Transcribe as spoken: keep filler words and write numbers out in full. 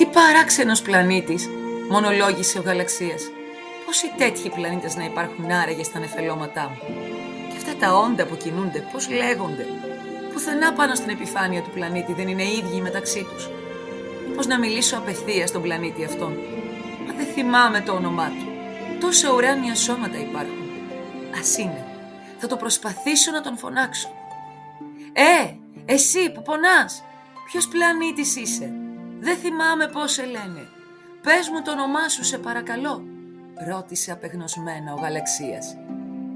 Τι παράξενος πλανήτης, μονολόγησε ο Γαλαξίας. Πόσοι τέτοιοι πλανήτες να υπάρχουν άραγε στα νεφελώματά μου. Και αυτά τα όντα που κινούνται, πώς λέγονται. Πουθενά πάνω στην επιφάνεια του πλανήτη δεν είναι ίδιοι μεταξύ τους. Πώς να μιλήσω απευθείας στον πλανήτη αυτόν. Μα δεν θυμάμαι το όνομά του. Τόσα ουράνια σώματα υπάρχουν. Ας είναι. Θα το προσπαθήσω να τον φωνάξω. Ε, εσύ που πονάς, ποιος πλανήτης είσαι? Δεν θυμάμαι πώς σε λένε. Πες μου το όνομά σου, σε παρακαλώ, ρώτησε απεγνωσμένα ο Γαλαξίας.